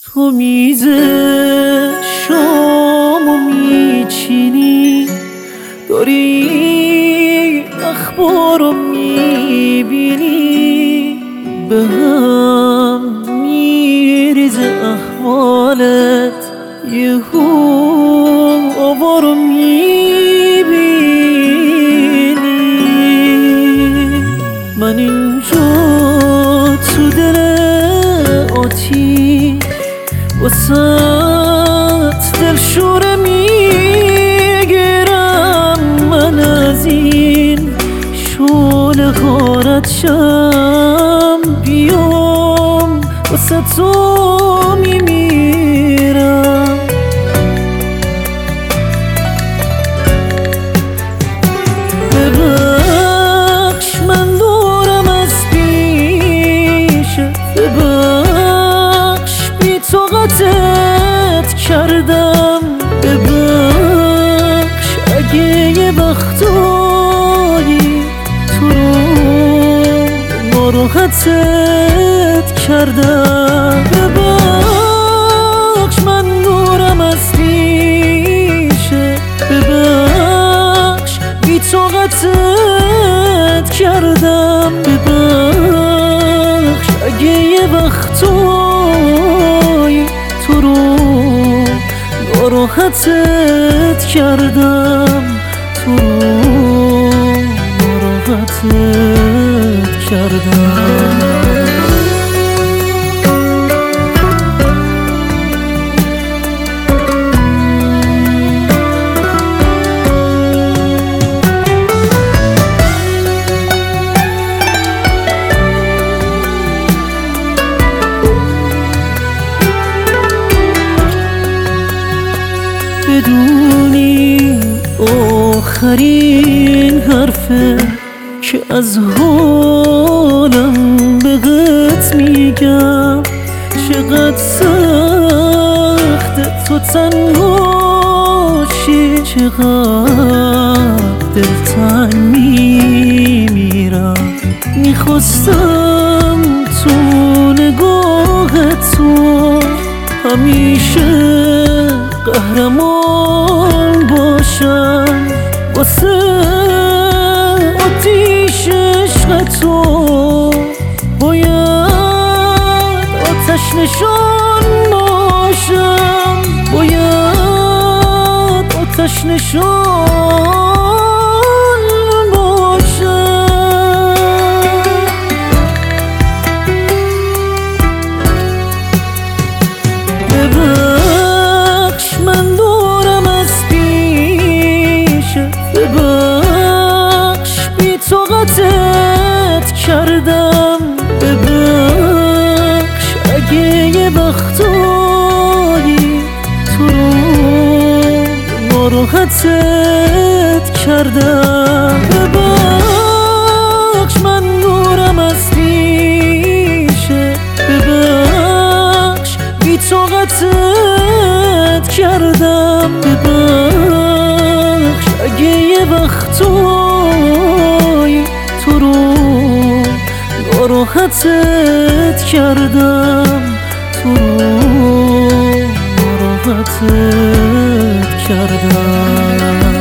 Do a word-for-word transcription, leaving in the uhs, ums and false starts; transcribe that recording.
تو میز شامو میچینی، داری اخبارو میبینی، به هم میریزه احوالت، یهو آوارو میبینی. من اینجا تو دل آتیش واسه دلشوره میگیرم، من از این شعله غارت شم، بیام واسه تو میمیرم. ببخش من دورم از پیشت، ببخش بی طاقتت کردم، ببخش اگه یه وقتایی تو رو ناراحتت کردم. ببخش من دورم از پیشت، ببخش بی طاقتت کردم، ببخش اگه یه وقتایی تو رو ناراحتت کردم، تو رو ناراحتت کردم. بدونی آخرین حرفه که از حالم بهت میگم، چقدر سخته تو تنهاشی، چقدر دلتنگ میمیرم. میخواستم تو نگاه تو همیشه قهرمان باشم، واسه آتیش عشق تو باید آتش نشان باشم، باید آتش نشان باشم. ببخش من دورم از پیشت، ببخش بی طاقتت کردم، ببخش اگه یه وقتایی تو رو ناراحتت کردم. ببخش من دورم از پیشت، ببخش بی طاقتت کردم، ببخش اگه یه وقتایی تو رو ناراحتت کردم، تو رو ناراحتت کردم.